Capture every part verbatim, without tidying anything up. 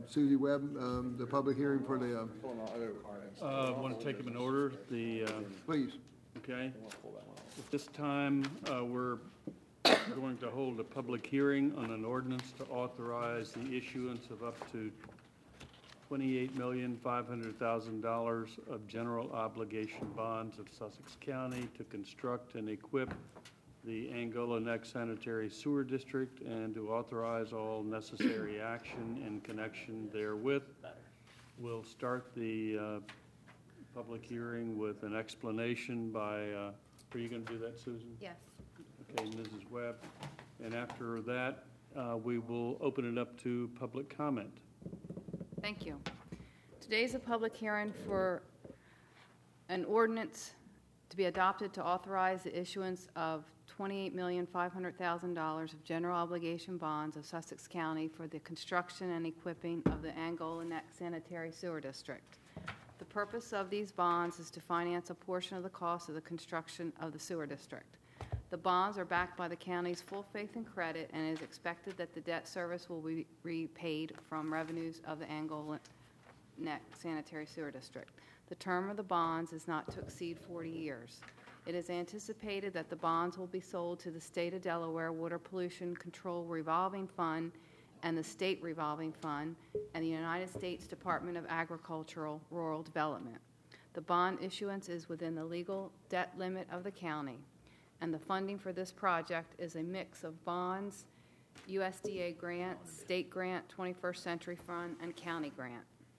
Susie Webb, um, the public hearing for the, uh, Uh, want to take them in order, the, uh, please. okay? At this time, uh, we're going to hold a public hearing on an ordinance to authorize the issuance of up to twenty-eight million five hundred thousand dollars of general obligation bonds of Sussex County to construct and equip the Angola Neck Sanitary Sewer District and to authorize all necessary action in connection therewith. We'll start the uh, public hearing with an explanation by, uh, are you going to do that, Susan? Yes. Okay, Missus Webb. And after that, uh, we will open it up to public comment. Thank you. Today's a public hearing for an ordinance to be adopted to authorize the issuance of twenty-eight million five hundred thousand dollars of general obligation bonds of Sussex County for the construction and equipping of the Angola Neck Sanitary Sewer District. The purpose of these bonds is to finance a portion of the cost of the construction of the sewer district. The bonds are backed by the county's full faith and credit, and it is expected that the debt service will be repaid from revenues of the Angola Neck Sanitary Sewer District. The term of the bonds is not to exceed forty years. It is anticipated that the bonds will be sold to the State of Delaware Water Pollution Control Revolving Fund and the State Revolving Fund and the United States Department of Agricultural Rural Development. The bond issuance is within the legal debt limit of the county, and the funding for this project is a mix of bonds, U S D A grants, state grant, twenty-first Century Fund, and county grant.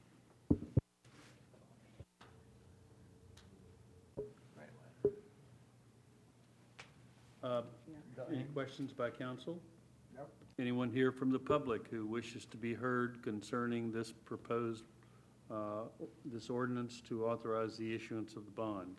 Uh, Any questions by council? Nope. Anyone here from the public who wishes to be heard concerning this proposed, uh, this ordinance to authorize the issuance of the bonds?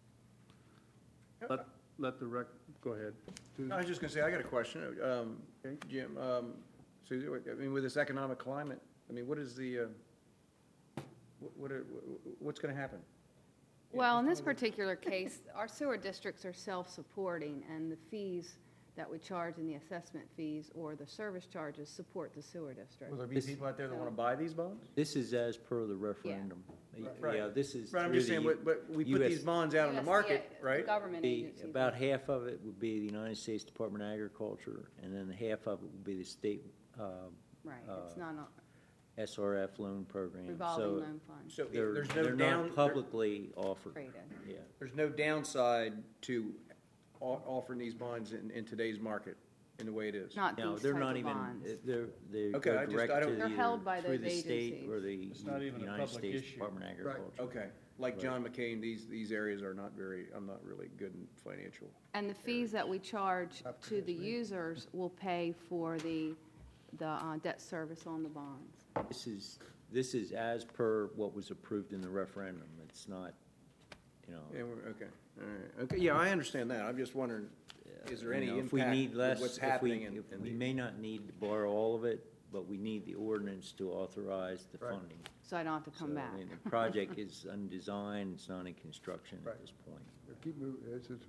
Let, let the rec, go ahead. I was just going to say, I got a question, um, Okay. Jim. Um, so, I mean, with this economic climate, I mean, what is the, uh, what, what are, what's going to happen? Well, in this particular case, our sewer districts are self-supporting, and the fees that we charge in the assessment fees or the service charges support the sewer district. Will there be This- people out there that want to buy these bonds? This is as per the referendum. Right. Yeah, this is. Right, I'm through just saying, the but, but we put U S these bonds out on the U S D A, market, the right? Government the- agencies. About half of it would be the United States Department of Agriculture, and then half of it would be the state uh, Right, it's uh, not a S R F loan program. revolving So loan fund So they're, there's no they're down, not there- publicly offered. created. Yeah. there's no downside to o- offering these bonds in, in today's market, in the way it is. Not No, these they're type not of even, bonds. they're, they Okay, I go just- direct I to don't- They're either held by through those the state agencies. or the It's not even a United public States issue. Department of Agriculture. Okay, like John McCain, these, these areas are not very, I'm not really good in financial. And the fees that we charge to the users will pay for the, the uh, debt service on the bonds. This is, this is as per what was approved in the referendum. It's not, you know. Yeah, we're, okay, all right, okay, yeah, I understand that, I'm just wondering, is there you any know, impact If we need with less, what's if we, happening in, if in we the? may not need to borrow all of it, but we need the ordinance to authorize the Right. funding. So I don't have to come So, back. I mean, the project is undesigned, it's not in construction Right. at this point. Keep moving, it's, it's,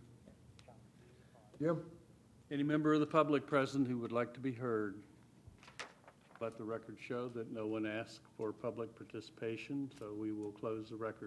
Jim? Any member of the public present who would like to be heard? Let the record show that no one asked for public participation, so we will close the record.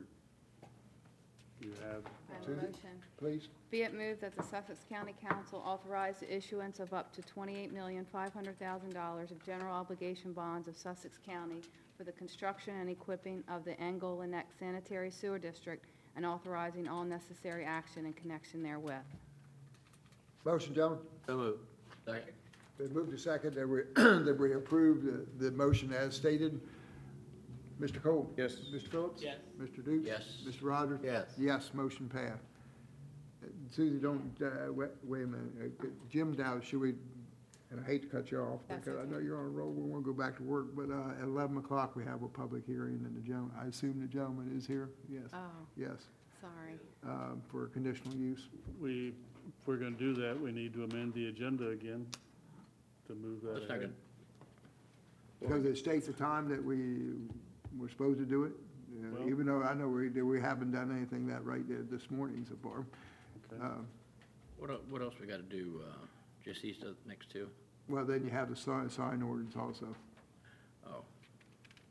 You have, I have a Susan? motion. Please. Be it moved that the Sussex County Council authorize the issuance of up to twenty-eight million five hundred thousand dollars of general obligation bonds of Sussex County for the construction and equipping of the Angola Neck Sanitary Sewer District and authorizing all necessary action in connection therewith. Motion, gentlemen. So moved. Second. Been moved to second that we, that we approve the, the motion as stated. Mister Cole? Yes. Mister Phillips? Yes. Mister Dukes? Yes. Mister Rogers? Yes. Yes, motion passed. Uh, Susie, don't, uh, wait, wait a minute. Uh, Jim Dow, should we, and I hate to cut you off That's because I okay. know you're on a roll. We want to go back to work, but, uh, at eleven o'clock we have a public hearing and the gentleman, I assume the gentleman is here? Yes. Oh, Yes, sorry. um, for conditional use. we, if we're going to do that, we need to amend the agenda again to move that ahead. Second. Because it states the time that we were supposed to do it, uh, Well- even though I know we, that we haven't done anything that right there this morning so far. Okay. Uh, What, el- what else we got to do, uh, just these uh, next two? Well, then you have the sign, sign ordinance also. Oh,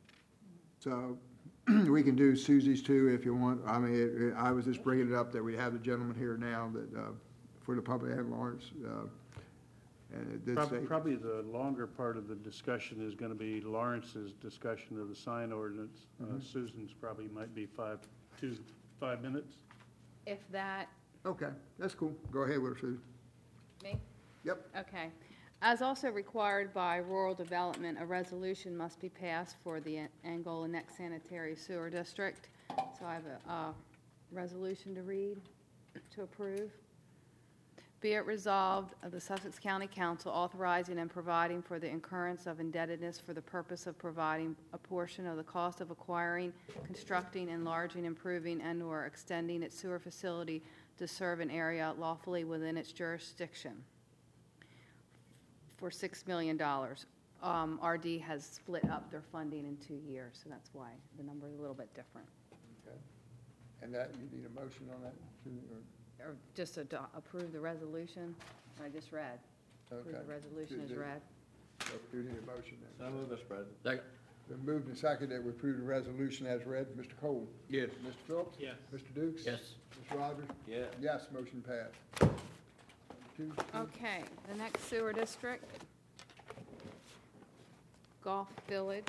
So we can do Susie's too if you want. I mean, it- it- I was just bringing it up that we have the gentleman here now that, uh, for the public and Lawrence. uh, And it did Prob- say, Probably the longer part of the discussion is going to be Lawrence's discussion of the sign ordinance. Uh, Susan's probably might be five, two, five minutes. If that, okay, that's cool. Go ahead with it, Susan. me? Yep. Okay. As also required by rural development, a resolution must be passed for the Angola Neck Sanitary Sewer District. So I have a, uh resolution to read, to approve. Be it resolved of the Sussex County Council authorizing and providing for the incurrence of indebtedness for the purpose of providing a portion of the cost of acquiring, constructing, enlarging, improving, and/or extending its sewer facility to serve an area lawfully within its jurisdiction for six million dollars. Um, R D has split up their funding in two years, so that's why the number is a little bit different. Okay. And that, you need a motion on that, Susan, or? Or just ado- approve the resolution I just read. Approve Okay. the resolution as Do- do- read. Do you need a motion then? move, Mister President. Second. Been moved and seconded that we approve the resolution as read. Mister Cole? Yes. Mister Phillips? Yes. Mister Dukes? Yes. Mister Rogers? Yeah. Yes, motion passed. Two, two. Okay, the next sewer district, Gulf Village.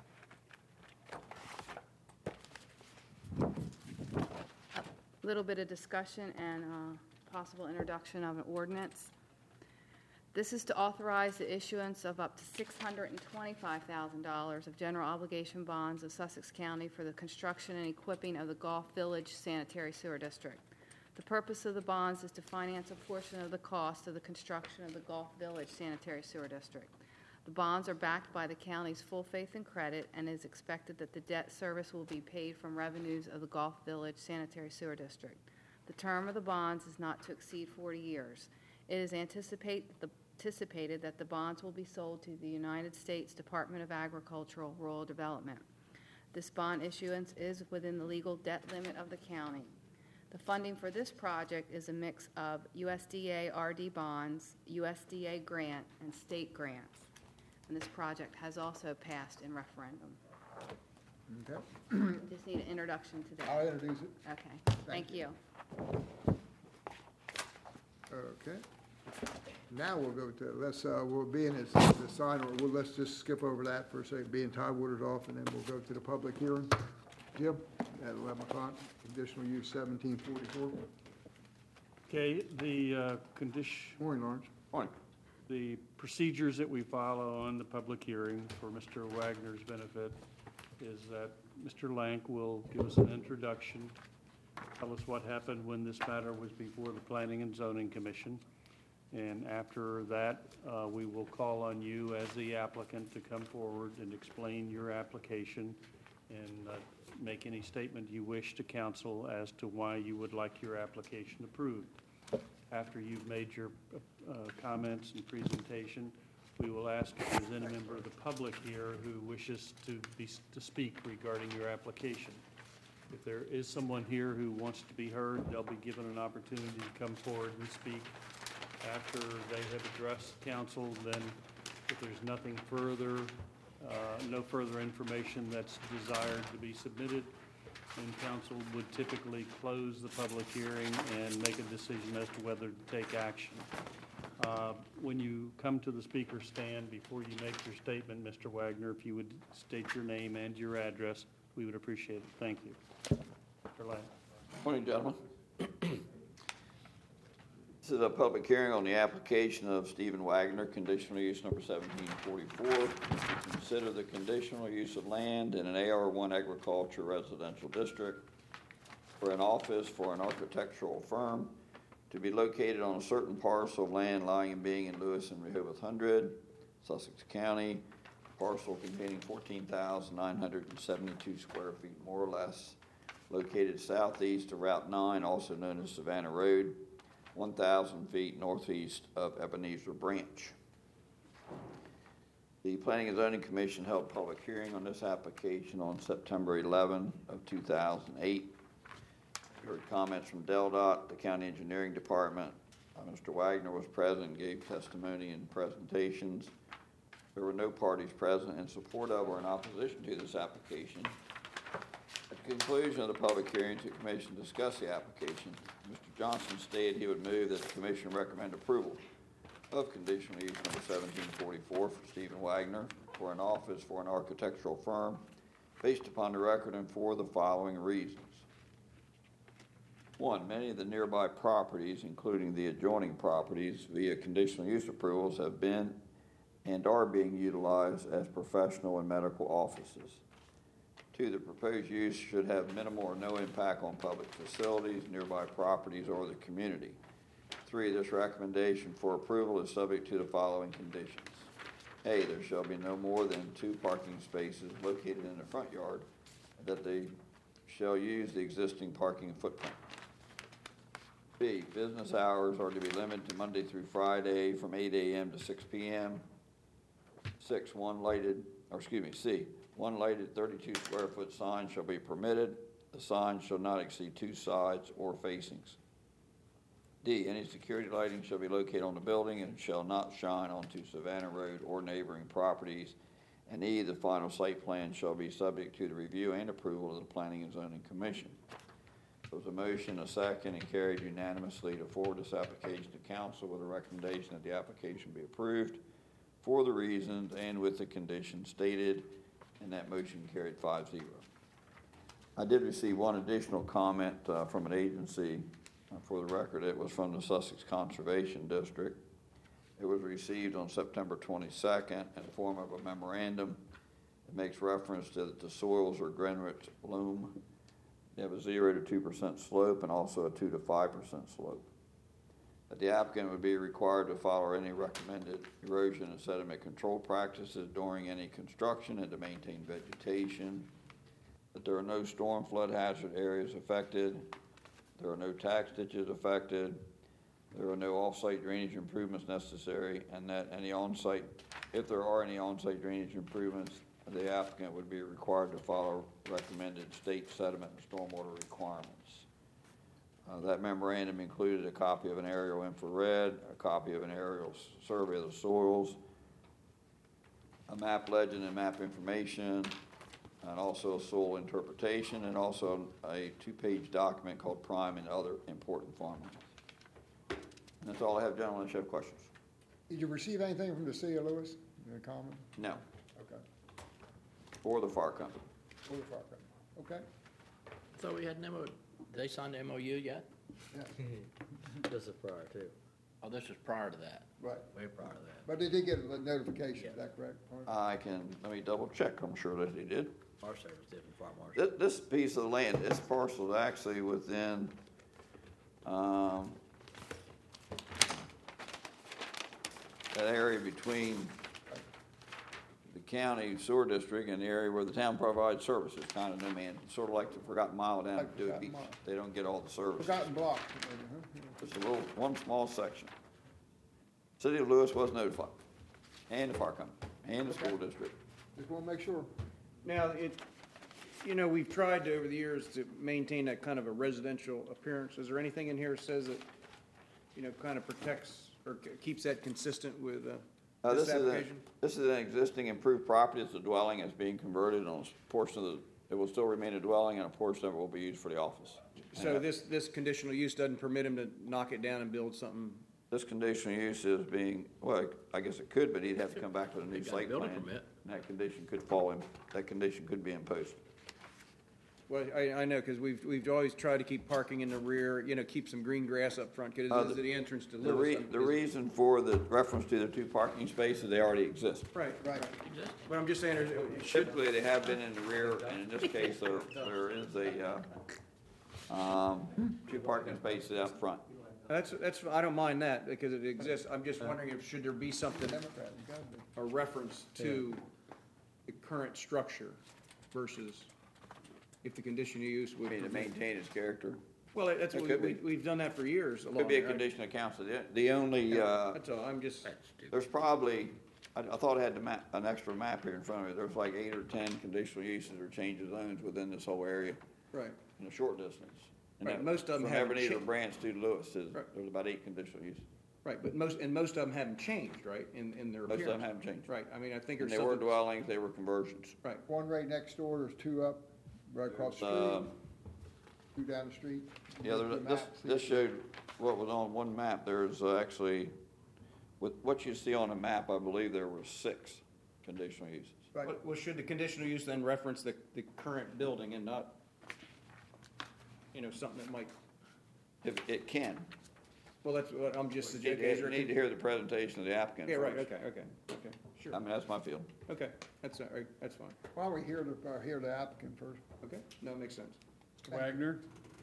A little bit of discussion and uh, possible introduction of an ordinance. This is to authorize the issuance of up to six hundred twenty-five thousand dollars of general obligation bonds of Sussex County for the construction and equipping of the Gulf Village Sanitary Sewer District. The purpose of the bonds is to finance a portion of the cost of the construction of the Gulf Village Sanitary Sewer District. The bonds are backed by the county's full faith and credit, and it is expected that the debt service will be paid from revenues of the Gulf Village Sanitary Sewer District. The term of the bonds is not to exceed forty years. It is anticipate, the, anticipated that the bonds will be sold to the United States Department of Agricultural Rural Development. This bond issuance is within the legal debt limit of the county. The funding for this project is a mix of U S D A R D bonds, U S D A grant, and state grants. And this project has also passed in referendum. Okay, Just need an introduction to I'll that. introduce it. Okay, thank you. Okay. Now we'll go to, let's, uh, we'll be in it's the sign, or we'll, let's just skip over that for a second, being Tidewater's off, and then we'll go to the public hearing. Jim, at eleven o'clock, conditional use seventeen forty-four. Okay, the uh, condition, Morning, Lawrence. Morning. the procedures that we follow on the public hearing for Mister Wagner's benefit is that Mister Lank will give us an introduction, tell us what happened when this matter was before the Planning and Zoning Commission. And after that, uh, we will call on you as the applicant to come forward and explain your application and uh, make any statement you wish to council as to why you would like your application approved. After you've made your uh, comments and presentation, we will ask if there's any member of the public here who wishes to be, to speak regarding your application. If there is someone here who wants to be heard, they'll be given an opportunity to come forward and speak. After they have addressed council, then if there's nothing further, uh, no further information that's desired to be submitted, then council would typically close the public hearing and make a decision as to whether to take action. Uh, When you come to the speaker stand, before you make your statement, Mister Wagner, if you would state your name and your address, we would appreciate it. Thank you. Mister Lang. Morning, gentlemen. This is a public hearing on the application of Stephen Wagner, conditional use number seventeen forty-four, to consider the conditional use of land in an A R one agriculture residential district for an office for an architectural firm to be located on a certain parcel of land lying and being in Lewis and Rehoboth Hundred, Sussex County, parcel containing fourteen thousand nine hundred seventy-two square feet, more or less, located southeast of Route nine, also known as Savannah Road, one thousand feet northeast of Ebenezer Branch. The Planning and Zoning Commission held a public hearing on this application on September eleventh of two thousand eight. We heard comments from DelDOT, the County Engineering Department. Uh, Mister Wagner was present, gave testimony and presentations. There were no parties present in support of or in opposition to this application. At the conclusion of the public hearing, the commission discussed the application. Mister Johnson stated he would move that the commission recommend approval of conditional use number seventeen forty-four for Stephen Wagner for an office for an architectural firm based upon the record and for the following reasons. One, many of the nearby properties, including the adjoining properties via conditional use approvals, have been and are being utilized as professional and medical offices. Two, the proposed use should have minimal or no impact on public facilities, nearby properties, or the community. Three, this recommendation for approval is subject to the following conditions. A, there shall be no more than two parking spaces located in the front yard, that they shall use the existing parking footprint. B, business hours are to be limited to Monday through Friday from eight a.m. to six p.m. Six, one lighted, or excuse me, C, one lighted thirty-two square foot sign shall be permitted. The sign shall not exceed two sides or facings. D, any security lighting shall be located on the building and shall not shine onto Savannah Road or neighboring properties. And E, the final site plan shall be subject to the review and approval of the Planning and Zoning Commission. There was a motion, a second, and carried unanimously to forward this application to council with a recommendation that the application be approved for the reasons and with the conditions stated, and that motion carried five zero. I did receive one additional comment uh, from an agency. Uh, for the record, it was from the Sussex Conservation District. It was received on September twenty-second in the form of a memorandum. It makes reference to that the soils are Greenwich loam. They have a zero to two percent slope and also a two to five percent slope. That the applicant would be required to follow any recommended erosion and sediment control practices during any construction and to maintain vegetation. That there are no storm flood hazard areas affected. There are no tax ditches affected. There are no off-site drainage improvements necessary, and that any on-site, if there are any on-site drainage improvements, the applicant would be required to follow recommended state sediment and stormwater requirements. Uh, that memorandum included a copy of an aerial infrared, a copy of an aerial survey of the soils, a map legend and map information, and also a soil interpretation, and also a two-page document called Prime and Other Important Farmlands. And that's all I have, gentlemen, unless you have questions. Did you receive anything from the city of Lewis, the common? No, Okay. or the fire company. Or the fire company. Okay. Thought we had an M O, did they sign the M O U yet? Yeah, This is prior too. Oh, this was prior to that, right. way prior to that. But they did get a notification, is that correct? I can, let me double check, I'm sure that he did. Our service did from Fire Marshal. This, this piece of land, this parcel is actually within, um, that area between the county sewer district and the area where the town provides services, kind of no man, sort of like the Forgotten Mile down Like at Dewey Forgotten Beach. Mile. They don't get all the services. Forgotten block. Just a little, one small section. City of Lewis was notified, and the fire company, and the school district. Just want to make sure. Now, it, you know, we've tried over the years to maintain that kind of a residential appearance. Is there anything in here that says that, you know, kind of protects or k- keeps that consistent with uh, Uh, this this is, a- application? this is an existing improved property, it's a dwelling, it's being converted on a portion of the, it will still remain a dwelling, and a portion of it will be used for the office. So And this, this conditional use doesn't permit him to knock it down and build something? This conditional use is being, well, I guess it could, but he'd have to come back with a new They've got a site building plan. permit. And that condition could fall in, that condition could be imposed. Well, I, I know, because we've, we've always tried to keep parking in the rear, you know, keep some green grass up front, because Uh, this is the entrance to The Lewis. re, the reason for the reference to the two parking spaces, they already exist. Right, Right. Existing. but I'm just saying, there's- it should, Typically, they have been in the rear, and in this case, there, there is a, uh, um, two parking spaces out front. that's, that's, I don't mind that, because it exists. I'm just wondering if, should there be something, Democrat, you gotta be. a reference to the current structure versus if the conditional use I would. mean, to maintain its character. Well, that's, It what could we, be. we've done that for years along Could be a there, right? condition of council. The, the only, uh, That's all, I'm just, That's stupid. there's probably, I, I thought I had the map, an extra map here in front of me. There's like eight or ten conditional uses or change of zones within this whole area right. in a short distance. And Right, that- most of them From have Ebenezer cha- Branch to Lewis, is- Right. there's about eight conditional uses. Right, but most, and most of them haven't changed, right, in, in their Most appearance? of them haven't changed. Right, I mean, I think And there's they were something. dwellings, they were conversions. Right, One right next door, there's two up, right across the Uh, street, two down the street. Yeah, there, The this, map, see- this showed what was on one map. There's uh, actually, with what you see on the map, I believe there were six conditional uses. Right. well, well, should the conditional use then reference the, the current building and not, you know, something that might, If it can. well, that's what I'm just You need suggesting. Is to there a need to con- hear the presentation of the applicant Yeah, right, first. okay, okay, okay, sure, I mean, that's my feeling. okay, that's, all right, that's fine, Why don't we hear the, uh, hear the applicant first? okay, no, it makes sense. Mister Wagner?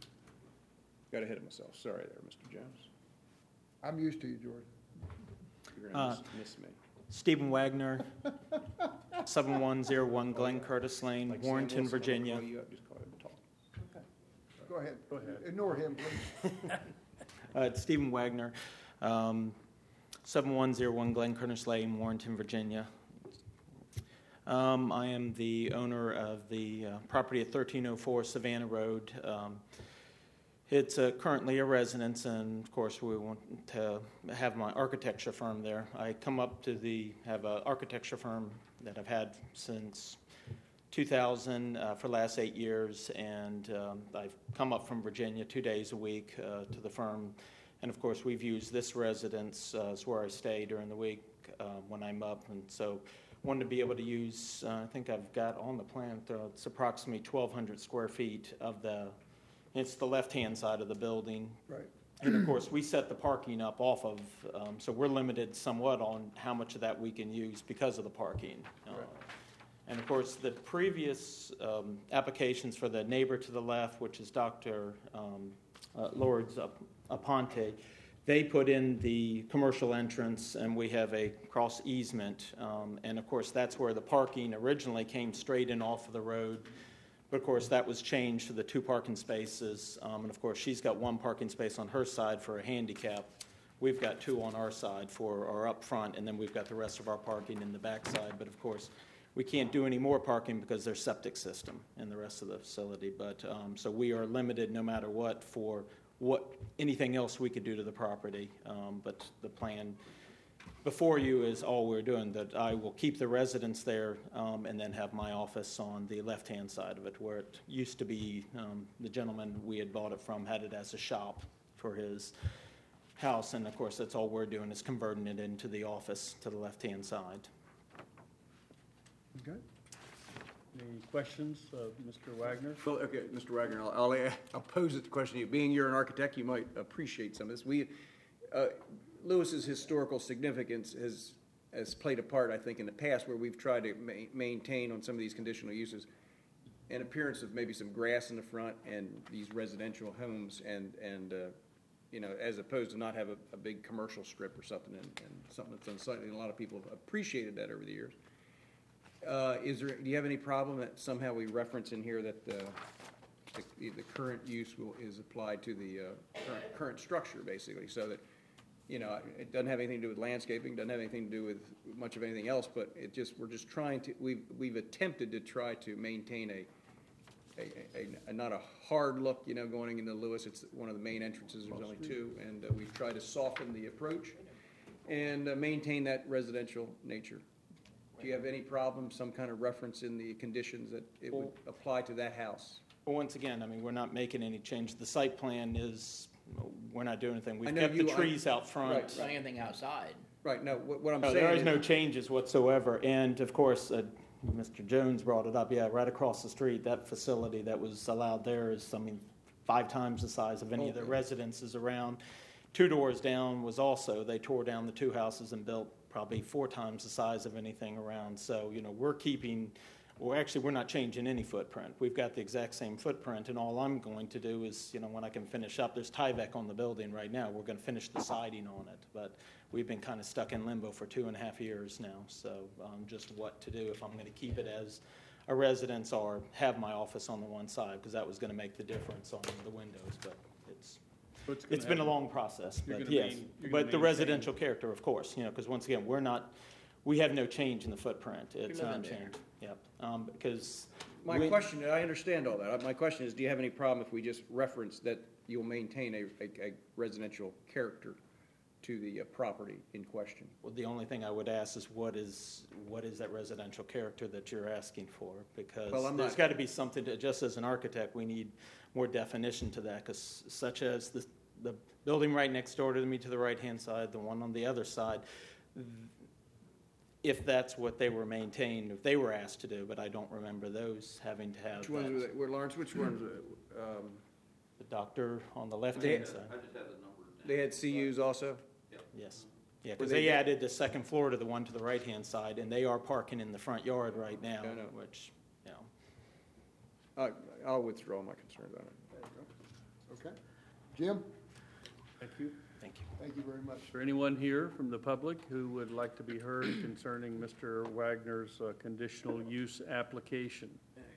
Got ahead of myself, sorry there, Mister Jones. I'm used to you, George. You're gonna Uh, miss, miss me. Stephen Wagner, seven one zero one Glen Curtis Lane, Like Sam Warrenton, Wilson, I'm gonna Virginia. call you up, just call him and talk. Go ahead. Go ahead. Ignore him, please. Uh, It's Stephen Wagner, um, seven one zero one Glen Curtis Lane, Warrenton, Virginia. Um, I am the owner of the uh, property at thirteen oh four Savannah Road. Um, It's uh, currently a residence, and of course, we want to have my architecture firm there. I come up to the, have an architecture firm that I've had since two thousand uh, for the last eight years, and um, I've come up from Virginia two days a week uh, to the firm. And of course, we've used this residence uh, as where I stay during the week uh, when I'm up, and so wanted to be able to use, uh, I think I've got on the plan, uh, it's approximately twelve hundred square feet of the, it's the left-hand side of the building. Right. And of course, we set the parking up off of, um, so we're limited somewhat on how much of that we can use because of the parking. Uh, And of course, the previous um, applications for the neighbor to the left, which is Doctor Um, uh, Lourdes Ap- Aponte, they put in the commercial entrance, and we have a cross easement. Um, and of course, that's where the parking originally came straight in off of the road. But of course, that was changed to the two parking spaces. Um, and of course, she's got one parking space on her side for a handicap. We've got two on our side for our up front, and then we've got the rest of our parking in the back side. But of course, we can't do any more parking because there's septic system in the rest of the facility. But um, so we are limited no matter what for what anything else we could do to the property. Um, but the plan before you is all we're doing, that I will keep the residence there um, and then have my office on the left-hand side of it, where it used to be, um, the gentleman we had bought it from had it as a shop for his house. And of course, that's all we're doing is converting it into the office to the left-hand side. Okay. Any questions, uh, Mister Wagner? Well, okay, Mister Wagner, I'll, I'll, I'll pose it the question to you. Being you're an architect, you might appreciate some of this. We, uh, Lewis's historical significance has, has played a part, I think, in the past where we've tried to ma- maintain on some of these conditional uses an appearance of maybe some grass in the front and these residential homes and, and, uh, you know, as opposed to not have a, a big commercial strip or something and, and something that's unsightly. And a lot of people have appreciated that over the years. Uh, is there, do you have any problem that somehow we reference in here that the, the, the current use will, is applied to the, uh, current, current structure, basically, so that, you know, it doesn't have anything to do with landscaping, doesn't have anything to do with much of anything else, but it just, we're just trying to, we've, we've attempted to try to maintain a, a, a, a, not a hard look, you know, going into Lewis, it's one of the main entrances, there's only two, and uh, we've tried to soften the approach and uh, maintain that residential nature. Do you have any problem, some kind of reference in the conditions that it would apply to that house? Well, once again, I mean, we're not making any change. The site plan is, we're not doing anything. I We've know kept the you- I- trees out front. Right, Not anything outside. Right, no, what, what I'm No, saying there is is- no changes whatsoever. And of course, uh, Mister Jones brought it up. Yeah, right across the street, that facility that was allowed there is, I mean, five times the size of any of the Okay. residences around. Two doors down was also, they tore down the two houses and built probably four times the size of anything around. So, you know, we're keeping, well, actually, we're not changing any footprint. We've got the exact same footprint, and all I'm going to do is, you know, when I can finish up, there's Tyvek on the building right now. We're going to finish the siding on it, but we've been kind of stuck in limbo for two and a half years now. So um, just what to do if I'm going to keep it as a residence or have my office on the one side, because that was going to make the difference on the windows, but it's So it's gonna it's been a have- long process, You're but gonna yes. main- you're gonna But the maintain- residential character, of course, you know, because once again, we're not, we have no change in the footprint. It's living there. unchanged. Yep. Um, because. My we- question, I understand all that. My question is, do you have any problem if we just reference that you'll maintain a, a, a residential character to the uh, property in question. Well, the only thing I would ask is what is, what is that residential character that you're asking for? Because Well, I'm there's not- got to be something, to just as an architect, we need more definition to that, because such as the, the building right next door to me to the right-hand side, the one on the other side, if that's what they were maintained, if they were asked to do, but I don't remember those having to have Which ones were that. they, were Lawrence, which ones, uh, um, The doctor on the left-hand They- side, I just have the numbers now. they had C Us also? yes. Yeah, Were because they they de- added the second floor to the one to the right-hand side, and they are parking in the front yard right now, I know. which, you know. Uh, I'll withdraw my concerns on it. There you go. Okay. Jim, Thank you. Thank you. thank you very much. Is there anyone here from the public who would like to be heard concerning Mister Wagner's uh, conditional use application?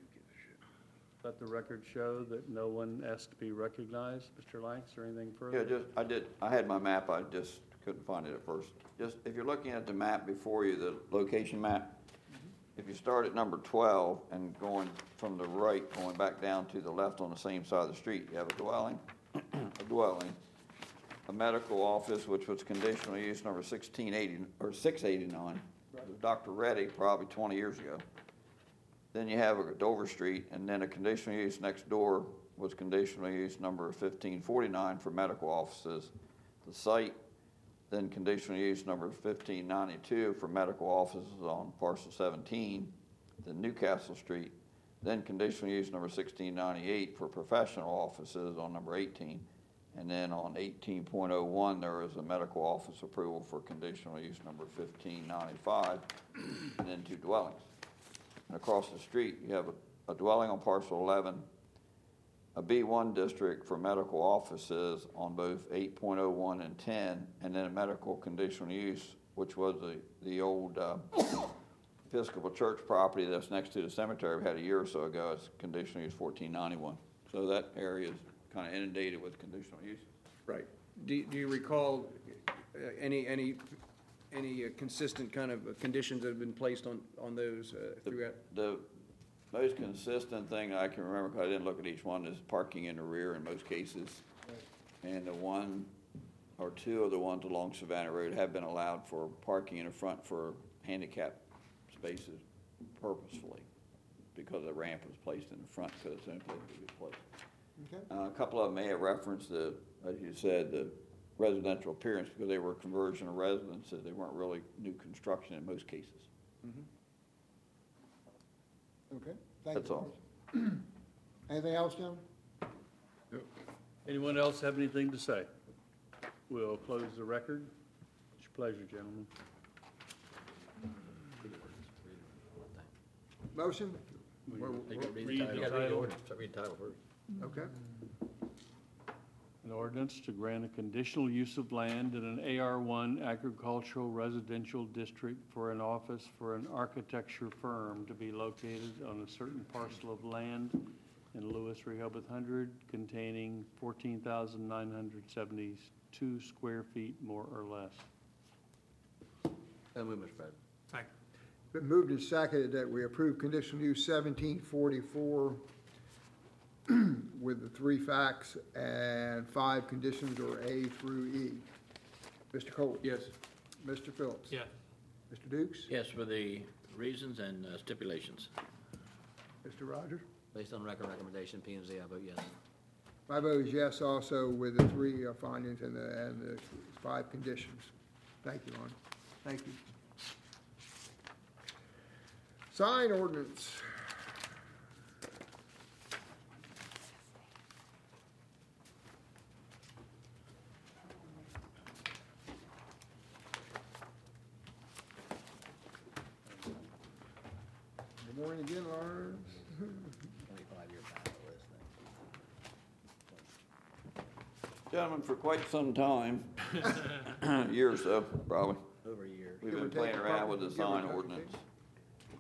Let the record show that no one asked to be recognized. Mister Lanks, or anything further? Yeah, just, I did, I had my map, I just couldn't find it at first. Just, if you're looking at the map before you, the location map, if you start at number twelve and going from the right, going back down to the left on the same side of the street, you have a dwelling, a dwelling, a medical office, which was conditional use number sixteen eighty, or six eighty-nine, Doctor Reddy, probably twenty years ago. Then you have a Dover Street, and then a conditional use next door was conditional use number fifteen forty-nine for medical offices. The site, then conditional use number fifteen ninety-two for medical offices on parcel seventeen, then Newcastle Street, then conditional use number sixteen ninety-eight for professional offices on number eighteen. And then on eighteen point oh one, there is a medical office approval for conditional use number fifteen ninety-five, and then two dwellings. And across the street, you have a, a dwelling on parcel eleven, a B one district for medical offices on both eight point oh one and ten, and then a medical conditional use, which was the, the old uh, Episcopal Church property that's next to the cemetery we had a year or so ago. It's conditional use fourteen ninety-one. So that area is kind of inundated with conditional use. Right. Do, do you recall uh, any, any, any uh, consistent kind of uh, conditions that have been placed on, on those uh, throughout? The most consistent thing I can remember, because I didn't look at each one, is parking in the rear in most cases. And the one or two of the ones along Savannah Road have been allowed for parking in the front for handicap spaces purposefully, because the ramp was placed in the front, because it's the only place it was placed. Okay. Uh, a couple of them may have referenced the, as you said, the residential appearance, because they were conversion of residences. They weren't really new construction in most cases. Okay, thank you. That's all. Anything else, Jim? Anyone else have anything to say? We'll close the record. It's your pleasure, gentlemen. Motion? Well, You gotta read Read the the title. You gotta read the title. ordinance. Read the title first. Okay. An ordinance to grant a conditional use of land in an A R one agricultural residential district for an office for an architecture firm to be located on a certain parcel of land in Lewis, Rehoboth Hundred, containing fourteen thousand nine hundred seventy-two square feet, more or less. So move, Mister President. Been moved and seconded that we approve conditional use seventeen forty-four with the three facts and five conditions, or A through E. Mister Cole? Yes. Mister Phillips? Yes. Mister Dukes? Yes, for the reasons and uh, stipulations. Mister Rogers? Based on record recommendation, P and Z, I vote yes. My vote is yes also with the three uh, findings and the, and the five conditions. Thank you, Lon. Thank you. Sign ordinance. Good morning again, Lawrence. Twenty-five year battle list thing. Gentlemen, for quite some time, a year or so, probably, Over a year. we've Give or been take playing a around couple- with the give or sign take. ordinance.